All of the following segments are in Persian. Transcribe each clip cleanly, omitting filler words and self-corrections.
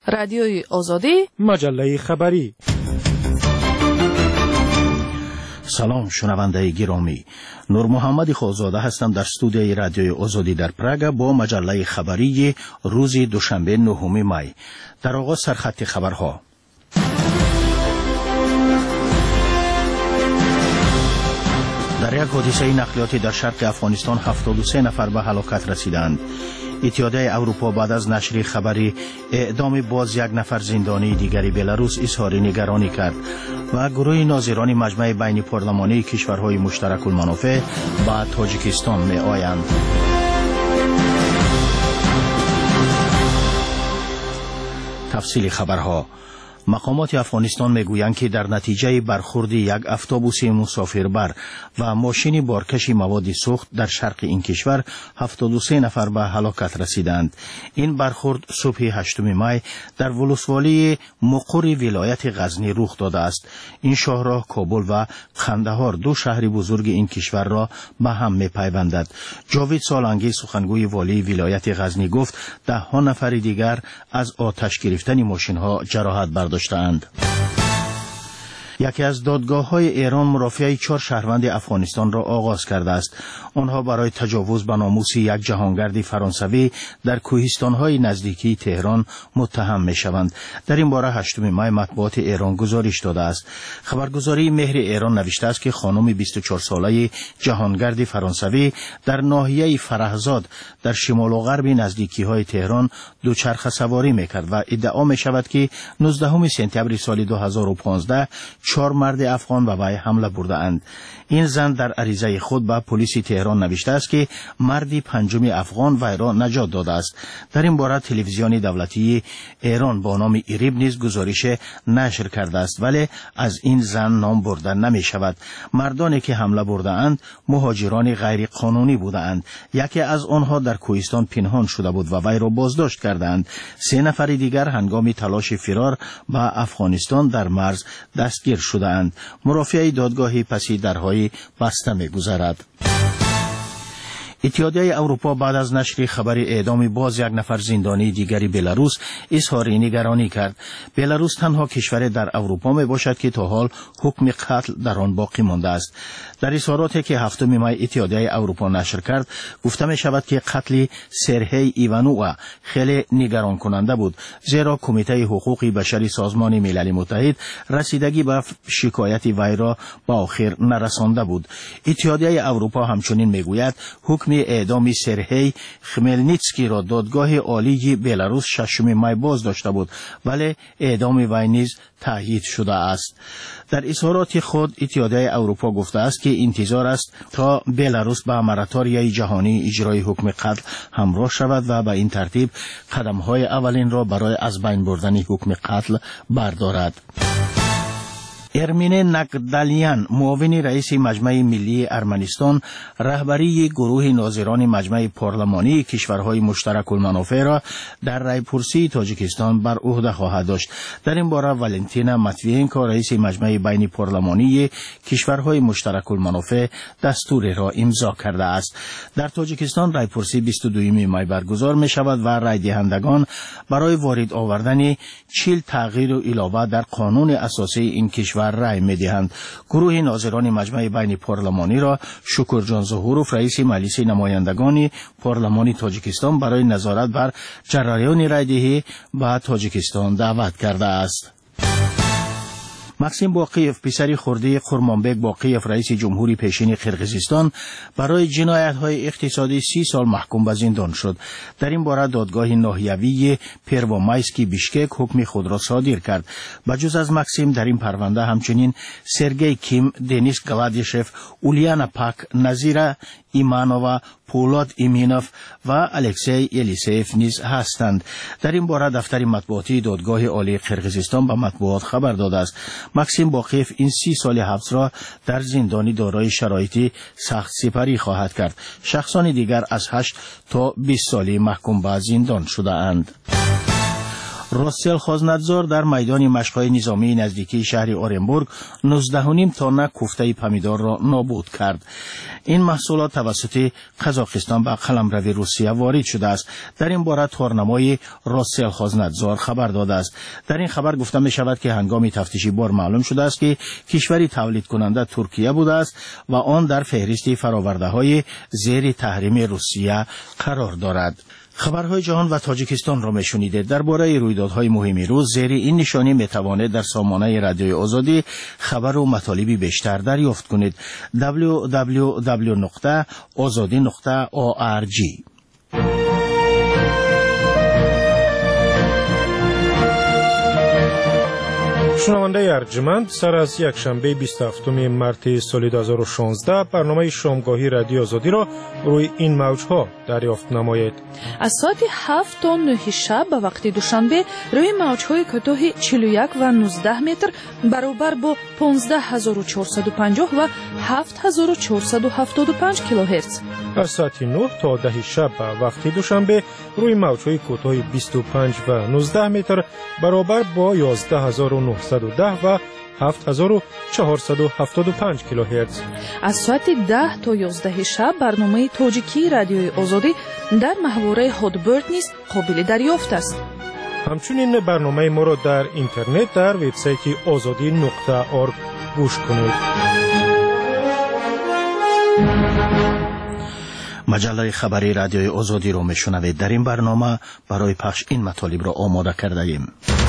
رادیوی آزادی، مجله خبری. سلام شنونده گرامی، نور محمد خوزاده هستم در استودیوی رادیوی آزادی در پراگ با مجله خبری روز دوشنبه 9 می. در آغاز سرخط خبرها. در یک حادثه نقلیاتی در شرق افغانستان 73 نفر به هلاکت رسیدند. اتحادیه اروپا بعد از نشر خبری اعدام باز یک نفر زندانی دیگری بلاروس اظهار نگرانی کرد و گروه ناظران مجمع بین پارلمانی کشورهای مشترک المنافع به تاجیکستان می آیند. تفصیل خبرها. مقامات افغانستان میگویند که در نتیجه برخورد یک اتوبوس مسافربر و ماشین بارکش مواد سوخت در شرق این کشور 73 نفر به هلاکت رسیدند. این برخورد صبح 8 می در ولسوالی مقر ولایت غزنی رخ داده است. این شاهراه کابل و قندهار دو شهر بزرگ این کشور را به هم میپیوندد. جاوید سالنگی سخنگوی والی ولایت غزنی گفت 10 نفر دیگر از آتش گرفتن ماشین ها جراحت برداشتند. یکی از دادگاه‌های ایران مرافعه 4 شهروند افغانستان را آغاز کرده است. آنها برای تجاوز به ناموس یک جهانگرد فرانسوی در کوهستان‌های نزدیکی تهران متهم می‌شوند. در این باره 8 می مطبوعات ایران گزارش داده است. خبرگزاری مهر ایران نوشته است که خانم 24 ساله جهانگرد فرانسوی در ناحیه فرهزاد در شمال و غرب نزدیکی‌های تهران دوچرخه سواری می‌کرد و ادعا می‌شود که 19 سپتامبر سال 2015 4 مرد افغان به وی حمله بردند. این زن در عریضه خود به پلیس تهران نوشته است که مردی 5 افغان وی را نجات داده است. در این باره تلویزیون دولتی ایران با نام ایریب نیز گزارش نشر کرده است، ولی از این زن نام برده نمی شود. مردانی که حمله برده اند مهاجران غیر قانونی بودند. یکی از آنها در کوهستان پنهان شده بود و وی را بازداشت کردند. 3 نفر دیگر هنگام تلاش فرار به افغانستان در مرز دستگیر شدند. مرافعه دادگاهی پسی درهای بسته می‌گذرد. اتحادیه اروپا بعد از نشر خبر اعدام باز یک نفر زندانی دیگری بلاروس اظهار نگرانی کرد. بلاروس تنها کشور در اروپا می باشد که تا حال حکم قتل در آن باقی مانده است. در اظهاراتی که 7 می اتحادیه اروپا نشر کرد گفته می شود که قتل سرهی ایوانووا خیلی نگران کننده بود، زیرا کمیته حقوق بشری سازمان ملل متحد رسیدگی به شکایت وی را به آخر نرسانده بود. اتحادیه اروپا همچنین میگوید حکم اعدام سرهی خملنیتسکی را دادگاه عالی بلاروس 6 می باز داشته بود، ولی اعدام وی نیز تایید شده است. در اظهارات خود اتحادیه اروپا گفته است که انتظار است تا بلاروس به مراتوریای جهانی اجرای حکم قتل همراه شود و به این ترتیب قدم‌های اولین را برای از بین بردن حکم قتل بردارد. ارمین نقدلیان معاون رئیس مجمع ملی ارمنستان رهبری گروه ناظران مجمع پارلمانی کشورهای مشترک المنافع را در رایپورسی تاجیکستان بر عهده خواهد داشت. در این باره والنتینا ماتویینکو رئیس مجمع بین پارلمانی کشورهای مشترک المنافع دستور را امضا کرده است. در تاجیکستان رایپورسی 22 می برگزار می شود و رای دهندگان برای وارد آوردن 40 تغییر و علاوه در قانون اساسی این کشور رای می‌دهند. گروه ناظران مجمع بین پارلمانی را شکرجان ظهوروف رئیس مجلس نمایندگان پارلمانی تاجیکستان برای نظارت بر جریان رایدهی به تاجیکستان دعوت کرده است. مکسیم باقیف پسر خرده قرمانبک باقیف رئیس جمهوری پیشین قرقیزستان برای جنایت‌های اقتصادی 30 سال محکوم به زندان شد. در این باره دادگاه ناحیوی پروامایسکی بیشکک حکم خود را صادر کرد. بجز از مکسیم در این پرونده همچنین سرگئی کیم، دنیس گلادیشف، اولیانا پاک، نظیره ایمانووا، پولاد ایمینوف و الکسی الیسیف نیز هستند. در این باره دفتر مطبوعاتی دادگاه عالی قرقیزستان به مطبوعات خبر داده است. مکسیم باقیف این 30 سال حبس را در زندانی دارای شرایط سخت سپری خواهد کرد. شخصان دیگر از 8 تا 20 سالی محکوم به زندان شده اند. راسل خازندزار در میدان مشق‌های نظامی نزدیکی شهر اورنبورگ 19.5 تن کوفته پمیدار را نابود کرد. این محصولات توسط قزاقستان به قلمرو روسیه وارد شده است. در این باره تورنمای راسل خازندزار خبر داده است. در این خبر گفته می شود که هنگام تفتیشی بار معلوم شده است که کشوری تولید کننده ترکیه بوده است و آن در فهرست فراورده های زیر تحریم روسیه قرار دارد. خبرهای جهان و تاجیکستان را میشنیدید. درباره رویدادهای مهم روز زیر این نشانی میتوانید در سامانه رادیوی آزادی خبر و مطالبی بیشتر دریافت کنید. www.azadi.org. شنونده ارجمند، سر از یک شنبه 27 مارس سال 2016 برنامه شامگاهی رادیو آزادی را روی این موجها دریافت نمایید. از ساعت 7 تا 9 شب به وقت دوشنبه روی موجهای کوتاه 41 و 19 متر برابر با 15450 و 7475 کیلوهرتز. از ساعت 9 تا 10 شب به وقت دوشنبه روی موجهای کوتاه 25 و 19 متر برابر با 11910 و 7475 کیلوهرتز. از ساعت 10 تا 11 شب برنامه تاجیکی رادیوی آزادی در محوره هودبرد نیز قابل دریافت است. همچنین برنامه ما را در اینترنت در وبسایت azadi.org گوش کنید. مجله خبری رادیوی آزادی را میشنوید. در این برنامه برای پخش این مطالب را آماده کرده ایم.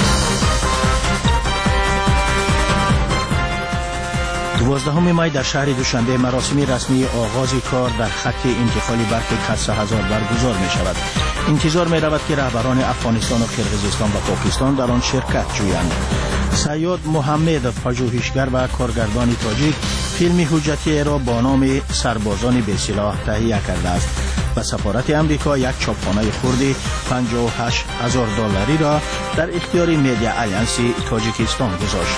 12 می در شهر دوشنبه مراسم رسمی آغاز کار در خط انتقالی برق کسر هزار برگزار می شود. انتظار می رود که رهبران افغانستان و کرغیزستان و پاکستان در آن شرکت جویند. سیاد محمد، پژوهشگر و کارگردان تاجیک، فیلم حجتی را با نام سربازان بی سلاح تهیه کرده است و سفارت امریکا یک چاپخانه خردی $58,000 را در اختیار میدیا آلیانس تاجیکستان گذاشت.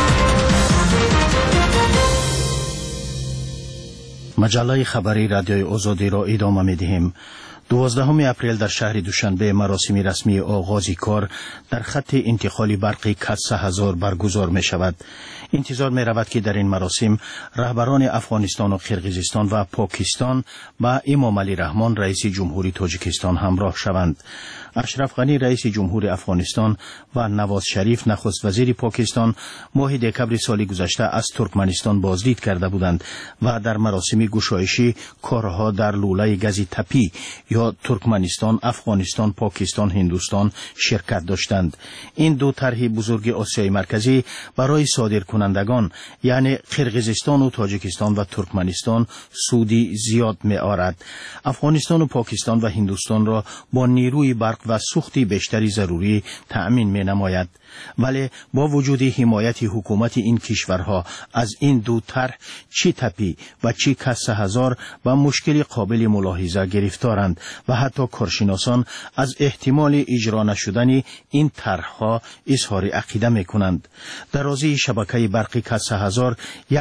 مجله خبری رادیوی آزادی را ادامه می‌دهیم. 12 اپریل در شهر دوشنبه مراسم رسمی آغاز کار در خط انتقالی برقی کسر هزار برگزار می شود. انتظار می رود که در این مراسم رهبران افغانستان و کرغیزستان و پاکستان با امام علی رحمان رئیس جمهوری تاجیکستان همراه شوند. اشرف غنی رئیس جمهور افغانستان و نواز شریف نخست وزیر پاکستان ماه دکمبر سال گذشته از ترکمنستان بازدید کرده بودند و در مراسم گشایشی کارها در لوله گاز تپی یا ترکمنستان، افغانستان، پاکستان، هندوستان شرکت داشتند. این دو طرح بزرگ آسیای مرکزی برای صادرکنندگان یعنی قرقیزستان و تاجیکستان و ترکمنستان سودی زیاد می آورد. افغانستان و پاکستان و هندوستان را با نیروی برق و سوختی بیشتری ضروری تأمین می نماید. ولی با وجود حمایت حکومت این کشورها از این دو طرح چی تپی و چی کسر هزار و مشکل قابل ملاحظه گرفتارند و حتی کارشناسان از احتمال اجرا نشدن این طرحها اظهار عقیده می کنند. درازی شبکه برقی کسر هزار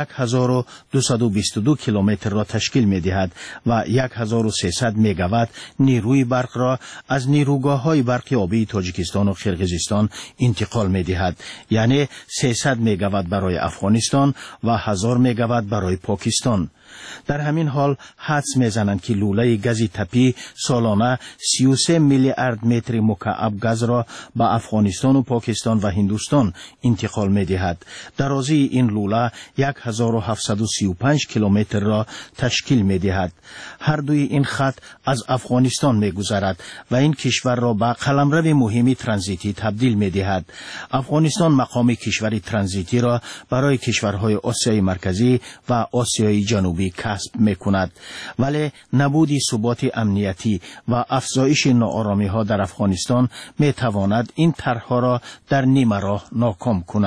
1222 کیلومتر را تشکیل می دهد و 1300 مگاوات نیروی برق را از نیروگاه‌های برق آبی تاجیکستان و قرقیزستان انتقال می دهد، یعنی 300 مگاوات برای افغانستان و 1000 مگاوات برای پاکستان. در همین حال حدس میزنند که لوله گاز تپی سالانه 33 میلیارد متر مکعب گاز را به افغانستان و پاکستان و هندوستان انتقال می دهد. درازی این لوله 1735 کیلومتر را تشکیل می دهد. هر دوی این خط از افغانستان می گذرد و این کشور را به قلمرو مهمی ترانزیتی تبدیل می دهد. افغانستان مقام کشور ترانزیتی را برای کشورهای آسیای مرکزی و آسیای جنوبی کسب میکند، ولی نبود ثبات امنیتی و افزایش ناآرامی ها در افغانستان میتواند این طرحها را در نیمه راه ناکام کند.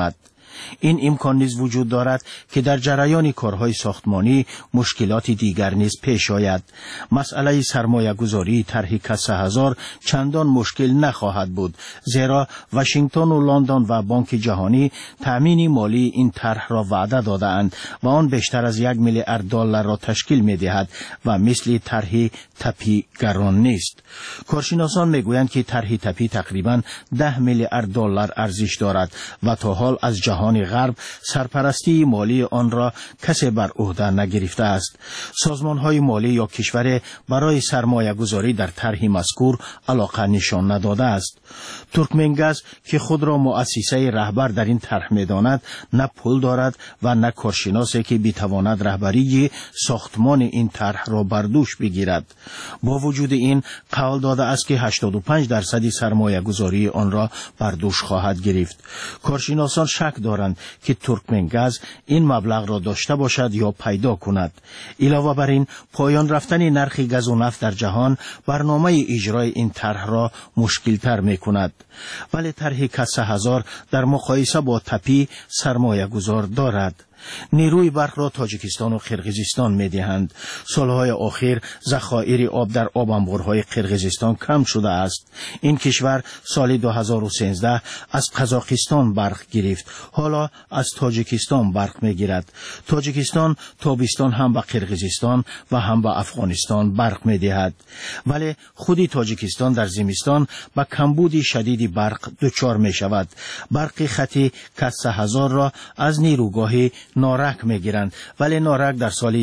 این امکان نیز وجود دارد که در جریان کارهای ساختمانی مشکلات دیگر نیز پیش آید. مسئله سرمایه گذاری طرح کسه هزار چندان مشکل نخواهد بود، زیرا واشنگتن و لندن و بانک جهانی تأمین مالی این طرح را وعده داده‌اند و آن بیشتر از 1 میلیارد دلار را تشکیل می‌دهد و مثل طرح تپی گران نیست. کارشناسان میگویند که طرح تپی تقریباً 10 میلیارد دلار ارزش دارد و تا حال از جهان غرب سرپرستی مالی آن را کسی بر عهده نگرفته است. سازمان‌های مالی یا کشور برای سرمایه گذاری در طرح مذکور علاقه نشان نداده است. ترکمنگاز که خود را مؤسسه رهبر در این طرح می‌داند، نه پول دارد و نه کارشناسی که بتواند رهبری ساختمان این طرح را بر دوش بگیرد. با وجود این قول داده است که 85% سرمایه گذاری آن را بر دوش خواهد گرفت. کارشناسان شک دارند که ترکمنگاز این مبلغ را داشته باشد یا پیدا کند. علاوه بر این پایان رفتن نرخ گاز و نفت در جهان برنامه اجرای این طرح را مشکل تر می کند. ولی طرح کسه هزار در مقایسه با تپی سرمایه گذار دارد. نیروی برق را تاجیکستان و قرقیزستان می‌دهند. سالهای اخیر ذخایر آب در آب انبارهای قرقیزستان کم شده است. این کشور سال 2013 از قزاقستان برق گرفت، حالا از تاجیکستان برق می‌گیرد. تاجیکستان تابستان هم به قرقیزستان و هم به افغانستان برق می‌دهد، ولی خودی تاجیکستان در زمستان به کمبود شدید برق دچار می‌شود. برق خطی کسه هزار را از نیروگاه نارک میگیرند، ولی نارک در سال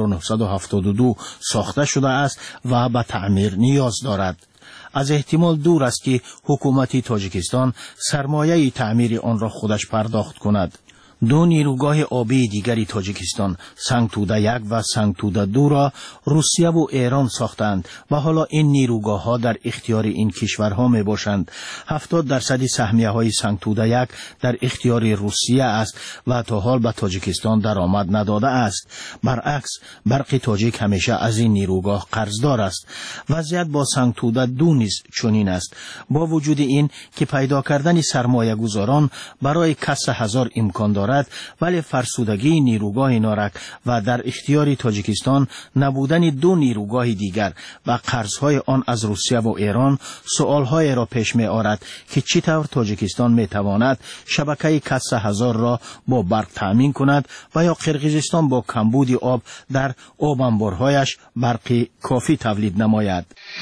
1972 ساخته شده است و به تعمیر نیاز دارد. از احتمال دور است که حکومت تاجیکستان سرمایه تعمیر آن را خودش پرداخت کند. دو نیروگاه آبی دیگری تاجیکستان، سنگتوده 1 و سنگتوده 2 را روسیه و ایران ساختند و حالا این نیروگاه ها در اختیار این کشورها می باشند. 70% سهمیه های سنگتوده 1 در اختیار روسیه است و تا حال به تاجیکستان درآمد نداده است. برعکس برق تاجیک همیشه از این نیروگاه قرضدار است. وضعیت با سنگتوده 2 نیز چنین است. با وجود این که پیدا کردن سرمایه گذاران برای کسه هزار امکان دارد، ولی فرسودگی نیروگاه نارک و در اختیار تاجیکستان نبودن 2 نیروگاه دیگر و قرضهای آن از روسیه و ایران سوالهای را پیش می آورد که چطور تاجیکستان می تواند شبکه کسه هزار را با برق تأمین کند و یا قرقیزستان با کمبود آب در آب انبارهایش برق کافی تولید نماید.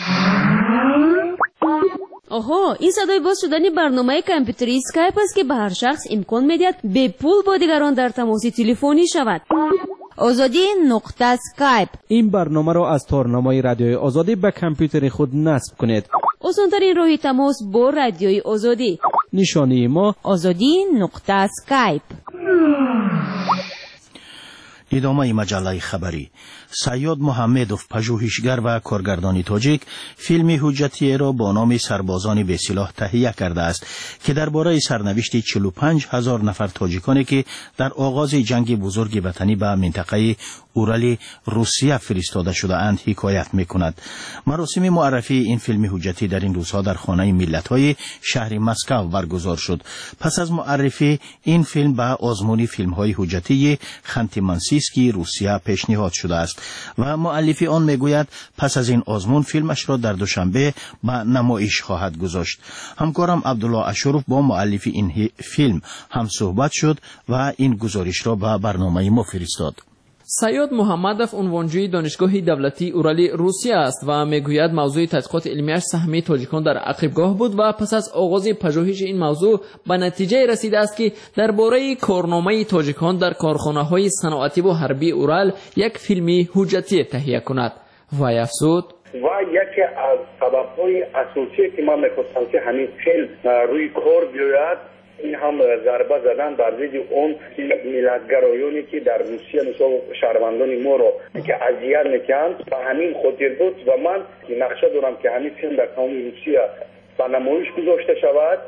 آها، این صدای باز شدن برنامه کامپیوتری اسکایپ است که به هر شخص امکان می‌دهد به پول با دیگران در تماس تلفنی شود. آزادی نقطه اسکایپ. این برنامه را از تارنمای رادیوی آزادی به کامپیوتر خود نصب کنید. آسان‌ترین راه تماس با رادیوی آزادی. نشانی ما آزادی نقطه اسکایپ. ادامه مجله خبری. سیاد محمدوف، پژوهشگر و کارگردان تاجیک، فیلم حجتی را با نام سربازان بی سلاح تهیه کرده است که درباره سرنوشت 45,000 نفر تاجیکانی که در آغاز جنگ بزرگ وطنی به منطقه اورال روسیه فرستاده شده اند حکایت می‌کند. مراسم معرفی این فیلم حجتی در این روزها در خانه ملت‌های شهر مسکو برگزار شد. پس از معرفی این فیلم به آزمون فیلم‌های حجتی خانتی-مانسیسکی روسیه پیشنهاد شده است و مؤلف آن میگوید پس از این آزمون فیلمش را در دوشنبه به نمایش خواهد گذاشت. همکارم عبدالله اشرف با مؤلف این فیلم هم صحبت شد و این گزارش را به برنامه ما فرستاد. سیاد محمدوف عنوانجوی دانشگاه دولتی اورال روسیه است و میگوید موضوع تحقیقات علمیش سهمیه تاجیکان در عقبگاه بود و پس از آغاز پژوهش این موضوع به نتیجه رسیده است که درباره کارنامه تاجیکان در کارخانه‌های صنعتی و حربی اورال یک فیلم حجتی تهیه کند. وی افزود: و یکی از سبب‌های اساسی که من می‌خواستم که همین فیلم روی کار بیاید، این هم ضربه زدن بر ضد اون ملتگرایانی که در روسیه مثلا شهروندان ما رو که اذیت میکنند. و همین خاطر بود و من نقشه دارم که همین فیلم در تمام روسیه به نمایش گذاشته شود.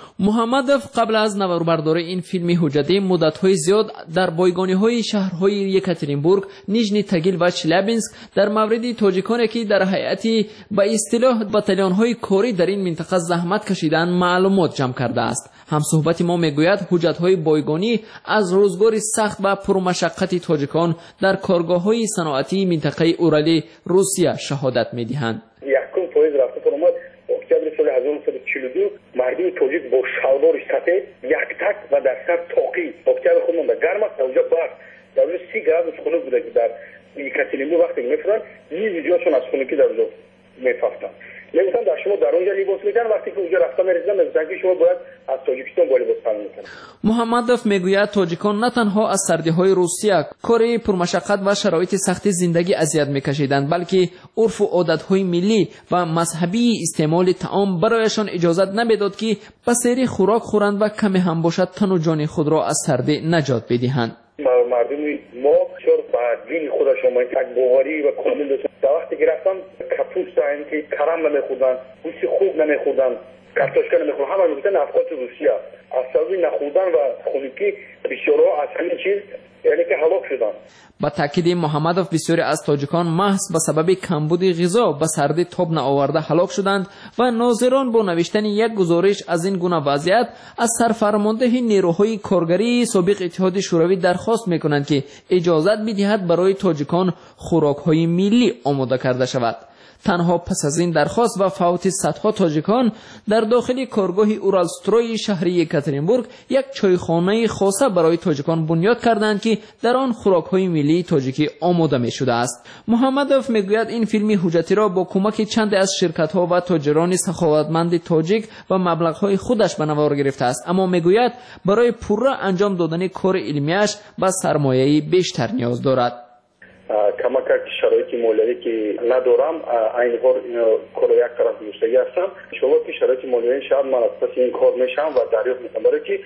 محمدوف قبل از نواربرداری این فیلم حجتی مدت‌های زیاد در بایگانی‌های شهرهای یکاترینبورگ، نیژنی تاگیل و چلابینسک در مورد تاجیکانی که در هیئتی به اصطلاح باتالون‌های کاری در این منطقه زحمت کشیدن معلومات جمع کرده است. همصحبت ما میگوید حجت‌های بایگانی از روزگار سخت و پرمشقت تاجیکان در کارگاه‌های صنعتی منطقه اورالی روسیه شهادت می‌دهند. یکم پاییز رفته فرمود اکتبر سال 1942 مردم تاجیک با شلوار سفید یک تک و در سر تاقی اکتبر خودمون به گرم است. اونجا برد در اونجا 30 گرم خونه بوده که در یکاترینبورگ وقتی میفرن یه جاشون از خونگی در اونجا میففتن. میگفتن در شما در اونجا لباس میدن، وقتی که اونجا رفتن میرسیدن میگفتن که شما باید از تاجیکستان با لباس تامین کنید. محمدوف میگوید تاجیکان نه تنها از سردی‌های روسیه، کار پرمشقت و شرایط سخت زندگی اذیت میکشیدند، بلکه عرف و عادت‌های ملی و مذهبی استعمال طعام برایشان اجازه نمیداد که به سری خوراک خورند و کمی هم باشد تن و جان خود را از سردی نجات بدهند. مردم ما چرا با دین خودشون ما یک باوری و کامل داشتن. در وقتی که رفتن کپوست که کرم نمیخوردن، گوشت خوب نمیخوردن، کارتوشکا نمیخوردن، همه میگفتن افقات روسیه. از سبب نخوردن و خونگی بسیارها از همین چیز یعنی که هلاک شدن. با تاکید محمدوف بسیاری از تاجیکان محض به سبب کمبود غذا به سردی تاب نآورده هلاک شدند و ناظران با نوشتن یک گزارش از این گونه وضعیت از سرفرمانده نیروهای کارگری سابق اتحاد شوروی درخواست میکنند که اجازت بدهد برای تاجیکان خوراک‌های ملی آماده کرده شود. تنها پس از این درخواست و فوت صدها تاجیکان در داخل کارگاه اورالستروی شهری یکاترینبورگ یک چایخانه خاصه برای تاجیکان بنیاد کردند که در آن خوراک‌های ملی تاجیکی آماده می‌شده است. محمدوف میگوید این فیلم حجتی را با کمک چند از شرکت‌ها و تاجران سخاوتمند تاجیک و مبلغ‌های خودش به نوار گرفته است، اما میگوید برای پوره انجام دادن کار علمیش به سرمایه بیشتر نیاز دارد. کمک شرایط مالیاتی که ندارم این کار یک طرف دوستگی هستم. شما که شرایط مالیاتی شاید من از پس این کار میشم و دریافت میکنم برای که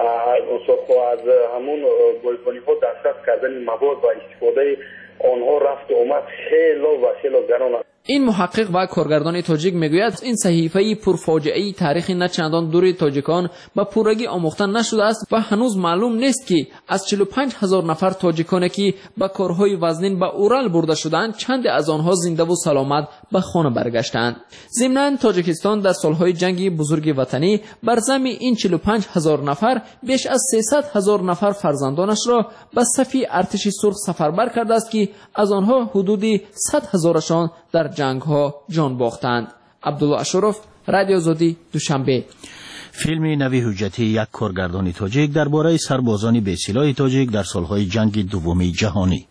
از همون بایگانی ها دسترس کردن مواد و استفاده آنها رفت و آمد خیلی گران است. این محقق و کارگردان تاجیک میگوید این صحیفه پرفاجعه تاریخ نچندان دور تاجیکان به پورگی آموخته نشده است و هنوز معلوم نیست که از 45,000 نفر تاجیکانی که به کارهای وزنین به اورال برده شدند چند از آنها زنده و سلامت به خانه برگشتند. ضمناً تاجیکستان در سالهای جنگ بزرگ وطنی بر ضمن این 45,000 نفر بیش از 300,000 نفر فرزندانش را به صف ارتش سرخ سفربر کرده است که از آنها حدود 100,000شان در جنگ ها جان باختند. عبدالله اشرف، رادیو آزادی، دوشنبه. فیلم نوی حجتی یک کارگردان تاجیک درباره سربازان بی‌سلاح تاجیک در سالهای جنگ دوم جهانی.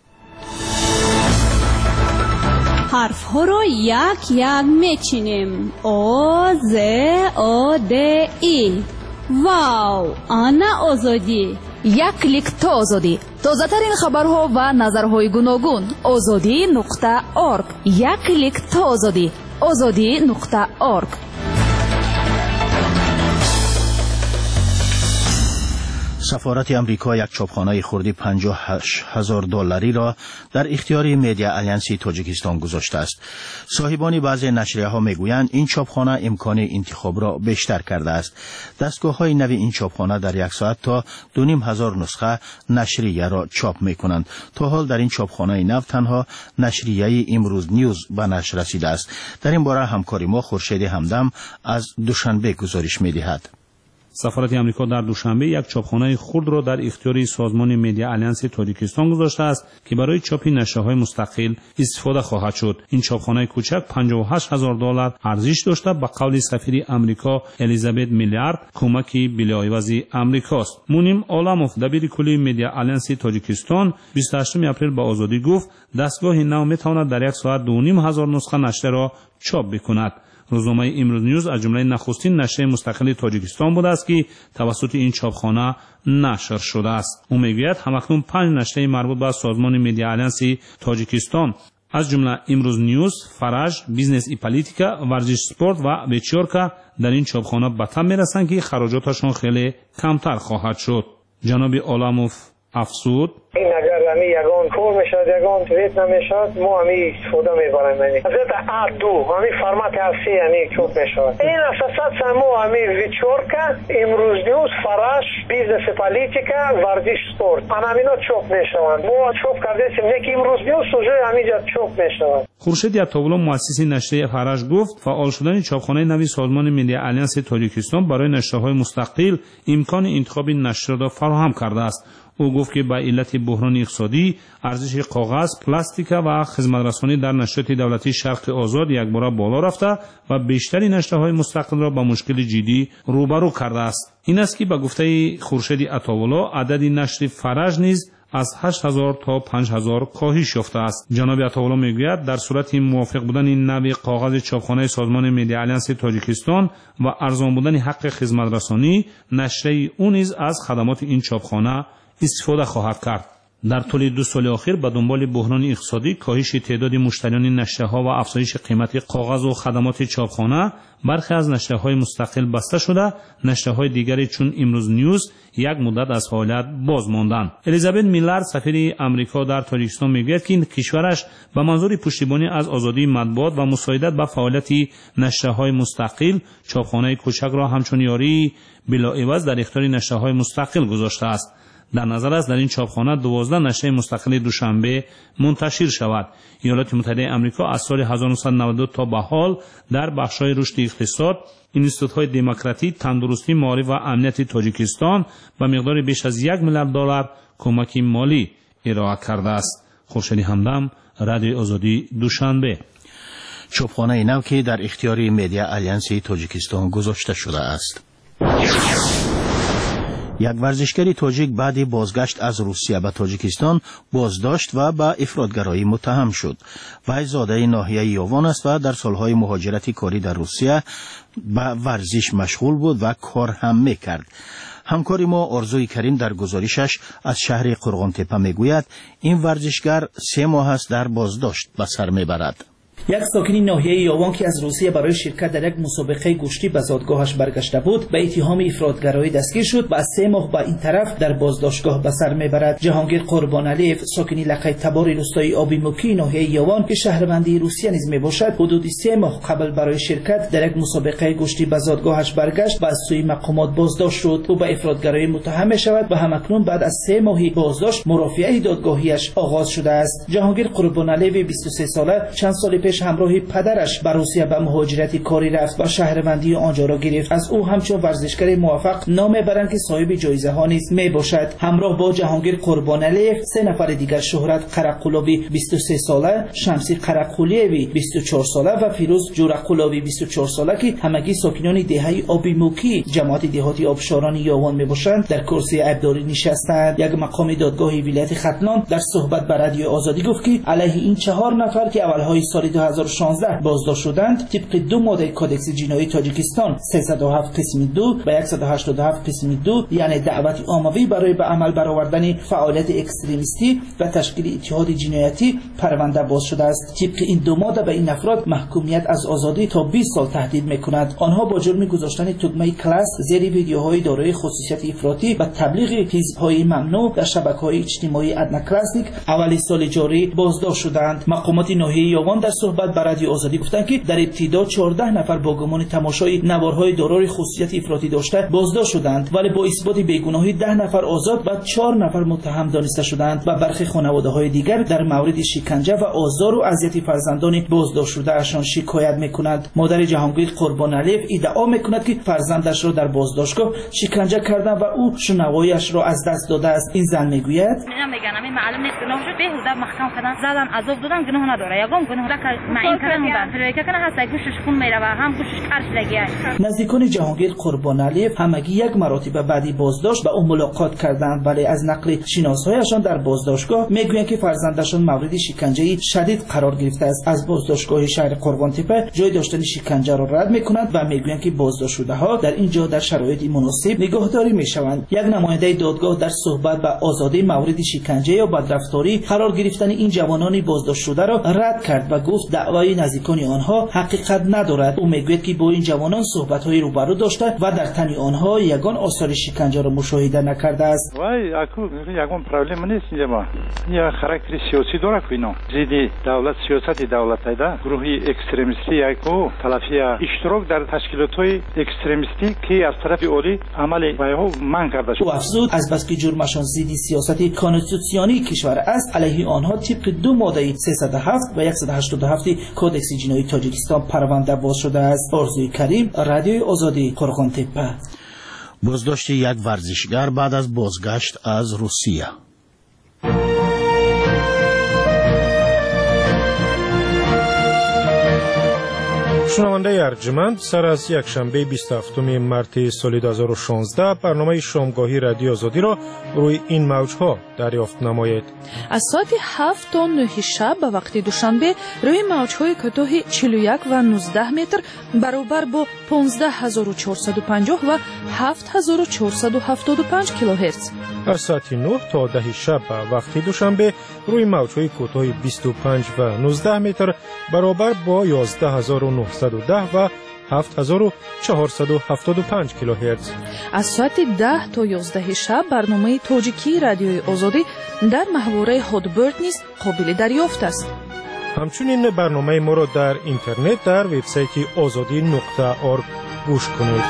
حرف ها رو یک میچینیم. او ز او د ای. واو، آنا آزادی. یک کلیک تا آزادی. تازه ترین خبرها و نظرهای گوناگون. azadi.org. یک کلیک تا آزادی. azadi.org. سفارت امریکا یک چاپخانه خردی $58,000 را در اختیار مدیا آلیانسی تاجیکستان گذاشته است. صاحبان بعضی نشریه ها میگویند این چاپخانه امکان انتخاب را بیشتر کرده است. دستگاه های نوی این چاپخانه در یک ساعت تا 2,500 نسخه نشریه را چاپ میکنند. تا حال در این چاپخانه نو تنها نشریه امروز نیوز به نشر رسیده است. در این باره همکاری ما خورشید همدم از دوشنبه گزارش میدهد. سفارت آمریکا در دوشنبه یک چاپخانه خرد را در اختیار سازمان مدیا آلیانس تاجیکستان گذاشته است که برای چاپ نشریه‌های مستقل استفاده خواهد شد. این چاپخانه کوچک $58,000 ارزش داشته. به قول سفیر آمریکا الیزابت میلیارد کمکی بلایوز آمریکاست. مونیم عالموف دبیر کلی مدیا آلیانس تاجیکستان 28 اپریل به آزادی گفت دستگاه نو میتواند در یک ساعت 2,500 نسخه نشریه را چاپ بکند. روزنامه امروز نیوز از جمله نخستین نشریه مستقل تاجیکستان بوده است که توسط این چاپخانه نشر شده است. او میگوید همکنون 5 نشریه مربوط به سازمان مدیا آلیانس تاجیکستان از جمله امروز نیوز، فرج، بیزنس ای پالیتیکا، ورزش سپورت و ویچورکا در این چاپخانه به تم میرسند که خراجاتشان خیلی کمتر خواهد شد. جناب عالموف افزود این اگر همی یگان کور میشد یگان تویت نمیشد ما همی استفاده میبریم حضرت A2 همی فرمت هستی یعنی چوب میشد این اساسات ما همی ویچورکا امروز نیوز فراش بیزنس پالیتیکا ورزش سپورت همینا چوب میشوند ما چوب کردیم نکی امروز نیوز سوژه همیجا چوب میشوند. خورشید عطاالله مؤسس نشریه فرش گفت فعال شدن چاپخانه نوی سازمان ملی آلیانس تاجیکستان برای نشریه‌های مستقل امکان انتخاب نشر را فراهم کرده است. او گفت که به علت بحران اقتصادی ارزش کاغذ، پلاستیک و خدمت‌رسانی در نشریات دولتی شرق آزاد یکباره بالا رفته و بیشتری نشریه‌های مستقل را با مشکل جدی روبرو کرده است. این است که به گفته خورشید عطاالله عدد نشر فرج نیز از 8000 تا 5000 کاهش یافته است. جناب عطاالله میگوید در صورت موافق بودن این نوع کاغذ چاپخانه سازمان ملی آلیانس تاجیکستان و ارزان بودن حق خدمت رسانی، نشریه او نیز از خدمات این چاپخانه استفاده خواهد کرد. در طول 2 سال اخیر به دنبال بحران اقتصادی، کاهش تعداد مشتریان نشریه‌ها و افزایش قیمت کاغذ و خدمات چاپخانه، برخی از نشریه‌های مستقل بسته شده، نشریه‌های دیگری چون امروز نیوز یک مدت از فعالیت باز ماندند. الیزابت میلر سفیر آمریکا در تاجیکستان میگوید که این کشورش به منظور پشتیبانی از آزادی مطبوعات و مساعدت به فعالیت نشریه‌های مستقل، چاپخانه کوچک را همچون یاری بلاعوض در اختیار نشریه‌های مستقل گذاشته است. در نظر است در این چاپخانه 12 نشریه مستقل دوشنبه منتشر شود. ایالات متحده آمریکا از سال 1992 تا به حال در بخش‌های رشد اقتصاد، اینستیتوت‌های دموکراسی، تندرستی، معارف و امنیت تاجیکستان به مقدار بیش از $1 میلیارد کمک مالی ارائه کرده است. خورشید همدم، رادیو آزادی، دوشنبه. چاپخانه نو که در اختیار مدیا آلیانس تاجیکستان گذاشته شده است. یک ورزشکاری تاجیک بعد بازگشت از روسیه به تاجیکستان بازداشت و به افراطگرایی متهم شد. وی زاده ناحیه یاوان است و در سالهای مهاجرت کاری در روسیه به ورزش مشغول بود و کار هم میکرد. همکاری ما آرزوی کریم در گزارشش از شهر قرغانتپه میگوید این ورزشگر 3 ماه است در بازداشت به سر میبرد. یک ساکنی ناحیه یاوان که از روسیه برای شرکت در یک مسابقه گشتی به زادگاهش برگشته بود به اتهام افراطگرایی دستگیر شد و از 3 ماه به این طرف در بازداشتگاه به سر میبرد. جهانگیر قربانعلیف ساکنی لقه تبار روستای آبیموکی ناحیه یاوان که شهروندی روسیه نیز میباشد حدود 3 ماه قبل برای شرکت در یک مسابقه گشتی به زادگاهش برگشت و از سوی مقامات بازداشت شد. او به افراطگرایی متهم میشود و همکنون بعد از 3 ماهی بازداشت مرافعه دادگاهیش آغاز شده است. جهانگیر قربانعلیف 23 ساله چند سال پیش همراه پدرش به روسیه به مهاجرت کاری رفت و شهروندی آنجا را گرفت. از او همچون ورزشکار موفق نام برند که صاحب جایزه ها نیز می باشد. همراه با جهانگیر قربانعلیف 3 نفر دیگر شهرت قرقلوی 23 ساله، شمسی قرقلیوی 24 ساله و فیروز جورقلوی 24 ساله که همگی ساکنان دهه آبیموکی جماعت دهاتی آبشاران یاوان می باشند در کرسی عیبداری نشستند. یک مقام دادگاه ولایت ختلان در صحبت با رادیو آزادی گفت که علیه این 4 نفر که اولهای سال 2016 بازداشت شدند طبق 2 ماده کدکس جنایی تاجیکستان 307 قسم 2 و 187 قسم 2 یعنی دعوت عاموی برای به عمل برآوردن فعالیت اکستریمیستی و تشکیل اتحاد جنایتی پرونده باز شده است. طبق این 2 ماده به این افراد محکومیت از آزادی تا 20 سال تهدید میکند. آنها با جرم گذاشتن تگمه کلاس زیر ویدیوهای دارای خصوصیت افراطی و تبلیغ حزب‌های ممنوع در شبکه‌های اجتماعی ادنا کلاسیک اول سال جاری بازداشت شدند. مقامات ناحیه یاوان در صحبت با رادیو آزادی گفتند که در ابتدا 14 نفر با گمان تماشای نوارهای دارای خصوصیت افراطی داشته بازداشت شدند ولی با اثبات بیگناهی 10 نفر آزاد و 4 نفر متهم دانسته شدند و برخی خانواده‌های دیگر در مورد شکنجه و آزار و اذیت فرزندان بازداشت شده‌شان شکایت می‌کنند. مادر جهانگیر قربانعلیف ادعا می‌کند که فرزندش را در بازداشتگاه شکنجه کردند و او شنوایی‌اش را از دست داده است. این زن می‌گوید میگن همین معلوم نیست گناه شد بهوده محکم کردن زدن عذاب دادن گناه نداره یگام گناه معین کردن بودن که کنه هست گوشش خون میره و هم گوشش قرش لگیه. نزدیکان جهانگیر قربانعلیف همگی 1 مرتبه بعدی بازداشت با او ملاقات کردند ولی از نقل شناسایشان در بازداشتگاه میگویند که فرزندشان مورد شکنجه شدید قرار گرفته است. از بازداشتگاه شهر قرغانتپه جای داشتن شکنجه را رد میکنند و میگویند که بازداشت شده ها در اینجا در شرایط مناسب نگهداری میشوند. یک نماینده دادگاه در صحبت با آزادی مورد شکنجه یا بدرفتاری قرار گرفتن این جوانان بازداشت شده را رد کرد و گفت گفت دعوای نزدیکان آنها حقیقت ندارد. او میگوید که با این جوانان صحبت‌های روبرو داشته و در تن آنها یگان آثار شکنجه را مشاهده نکرده است. وای اكو یگان پرابلم نیست اینجا. یا خاراکتر سیاسی داره که اینا زیدی دولت سیاست دولت ایدا گروهی اکستریمیستی یکو تلافی اشتراک در تشکیلات‌های اکستریمیستی که از طرف اولی عمل وایو من کرده شد. او افزود از بس که جرمشان زیدی سیاست کانستیتوسیونی کشور است علیه آنها طبق 2 ماده 307 و 187 کودکس جنایی تاجیکستان پرونده باز شده است. آرزوی کریم، رادیوی آزادی، قرغانتپه. بازداشت یک ورزشگر بعد از بازگشت از روسیه. شنونده ارجمند، سر از یک شنبه 27 مارت سال 2016 برنامه شامگاهی رادیو آزادی را روی این موجها دریافت نمایید. از ساعت 7 تا 9 شب به وقت دوشنبه روی موجهای کوتاه 41 و 19 متر برابر با 15450 و 7475 کیلوهرتز. از ساعت 9 تا 10 شب به وقت دوشنبه روی موجهای کوتاه 25 و 19 متر برابر با 11910 و 7475 کیلوهرتز. از ساعت 10 تا 11 شب برنامه تاجیکی رادیوی آزادی در محوره هودبرد نیز قابل دریافت است. همچنین برنامه ما را در اینترنت در وبسایت azadi.org گوش کنید.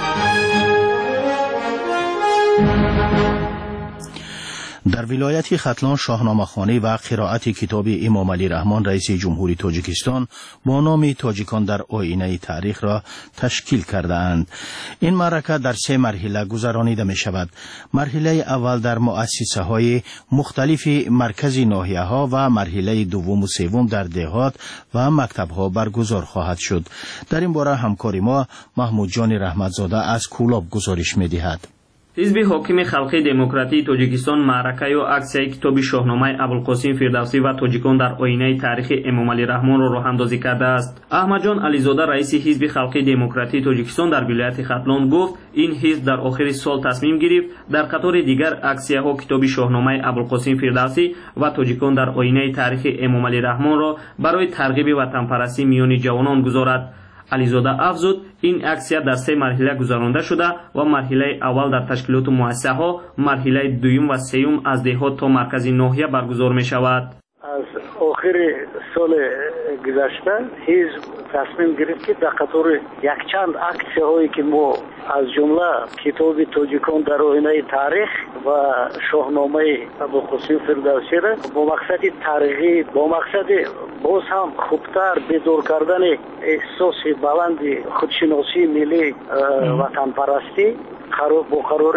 در ولایت ختلان شاهنامه‌خوانی و قرائت کتاب امام علی رحمان رئیس جمهوری تاجیکستان با نام تاجیکان در آینه تاریخ را تشکیل کرده‌اند. این معرکه در 3 مرحله گذرانیده می شود. مرحله اول در مؤسسه‌های مختلف مرکزی ناحیه‌ها و مرحله دوم و سوم در دهات و مکتب‌ها برگزار خواهد شد. در این باره همکار ما محمود جان رحمتزاده از کولاب گزارش می‌دهد. حزب حاکم خلقی دموکراتی تاجیکستان معرکه و اکسیای کتاب شاهنامه ابوالقاسم فردوسی و تاجیکان در آینه تاریخ امام علی رحمان را راه‌اندازی کرده است. احمد جان علیزاده رئیس حزب خلقی دموکراتی تاجیکستان در ولایت ختلان گفت این حزب در آخر سال تصمیم گرفت در قطار دیگر اکسیاها کتاب شاهنامه ابوالقاسم فردوسی و تاجیکان در آینه تاریخ امام علی رحمان را برای ترغیب وطنپرستی میان جوانان گذارد. علیزاده افزود این اکسیا در 3 مرحله گذرانده شده و مرحله اول در تشکیلات مؤسسه ها، مرحله دوم و سوم از دهات تا مرکز ناحیه برگزار می شود. از آخر سال گذشته حزب تصمیم گرفت که در قطار یک چند اکسیه هایی که ما از جمله کتاب تاجیکان در آینه تاریخ و شاهنامه ابوالقاسم فردوسی را با مقصد ترغیب، با مقصد باز هم خوبتر بیدار کردن احساس بلند خودشناسی ملی وطن پرستی با قرار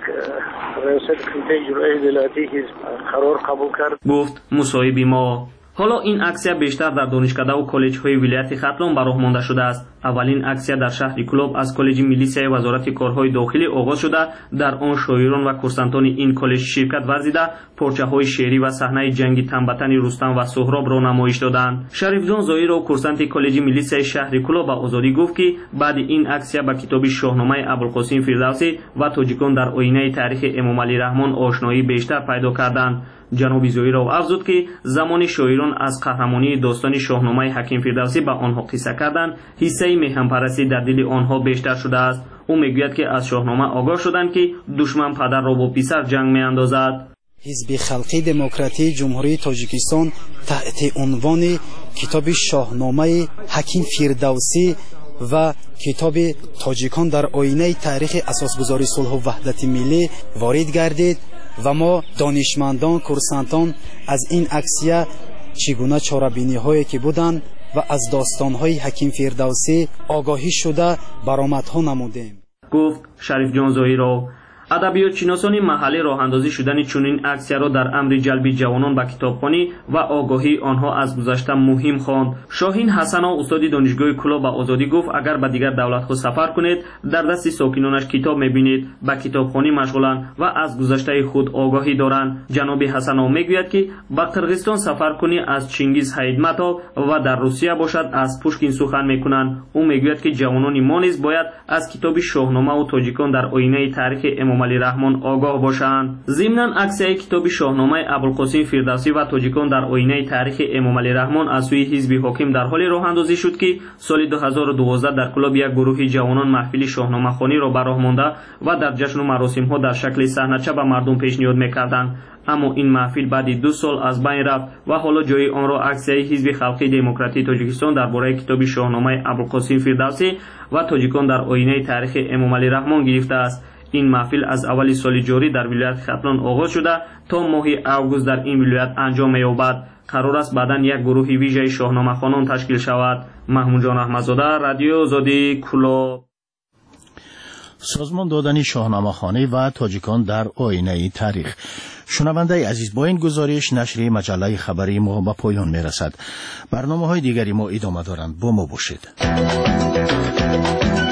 ریاست کمیته اجرایی ولایتی حزب قرار قبول کرد. گفت مصاحبه ما حالا این اکسیا بیشتر در دانشکده و کالج‌های ولایت ختلان به راه مانده شده است. اولین اکسیا در شهر کلوب از کالج میلیسیای وزارت کارهای داخلی آغاز شده. در آن شاعران و کورسانتان این کالج شرکت ورزیده پارچه‌های شعری و صحنه جنگ تنبتن رستم و سهراب را نمایش دادند. شریف جان زایر و کورسانت کالج میلیسیای شهر کلوب به آزادی گفت که بعد این اکسیا به کتاب شاهنامه ابوالقاسم فردوسی و تاجیکان در آینه تاریخ امام علی رحمان آشنایی بیشتر پیدا کردند. جناب زایر افزود که زمان شاعران از قهرمانی داستان شاهنامه حکیم فردوسی به آنها قصه کردند، حصه مهم‌پرستی در دل آنها بیشتر شده است. او میگوید که از شاهنامه آگاه شدند که دشمن پدر را با پسر جنگ میاندازد. حزب خلقی دموکراتی جمهوری تاجیکستان تحت عنوان کتاب شاهنامه حکیم فردوسی و کتاب تاجیکان در آینه تاریخ اساسگذاری صلح و وحدت ملی وارد گردید و ما دانشمندان کورسانتان از این اکسیه چگونه چاره‌بینی هایی که بودند و از داستان های حکیم فردوسی آگاهی شده برآمدها نمودیم. گفت شریف جان زاهیرو. ادبیات شناسان محلی راه اندازی شدن چنین اکسیا را در امر جلب جوانان به کتابخوانی و آگاهی آنها از گذشته مهم خواند. شاهین حسن استاد دانشگاه کلوب به آزادی گفت اگر به دیگر دولت‌ها سفر کنید در دست ساکنانش کتاب می‌بینید، به کتابخوانی مشغولند و از گذشته خود آگاهی دارند. جناب حسن میگوید که به قرغیزستان سفر کنی از چنگیز حیدمتov و در روسیه باشد از پوشکین سخن می‌کنند. او میگوید که جوانان ما نیز باید از کتاب شاهنامه و تاجیکان در آینه تاریخ امامعلی رحمان آگاه باشند. ضمناً عکسای کتاب شاهنامه ابوالقاسم فردوسی و تاجیکان در آینه تاریخ امامعلی رحمان از سوی حزب حاکم در حال راه اندازی شد که سال 2012 در کلاب یک گروه جوانان محفل شاهنامه خوانی را به راه مانده و در جشن و مراسم ها در شکل صحنه‌چه به مردم پیشنهاد می‌کردند. اما این محفل بعد 2 سال از بین رفت و حالا جای آن را عکسای حزب خلقی دموکراتی تاجیکستان درباره کتاب شاهنامه ابوالقاسم فردوسی و تاجیکان در آینه تاریخ امامعلی رحمان گرفته است. این محفل از اول سال جاری در ولایت ختلان آغاز شده تا ماه اوگوست در این ولایت انجام می‌یابد. قرار است بعداً یک گروه ویژه شاهنامه خوانان تشکیل شود. محمود جان احمدزاده، رادیو آزادی، کلاب. سازمان دادن شاهنامه خوانی و تاجیکان در آینه تاریخ. شنونده عزیز، با این گزارش نشر مجله خبری ما به پایان میرسد. برنامه‌های دیگری ما ادامه دارند. با ما باشید.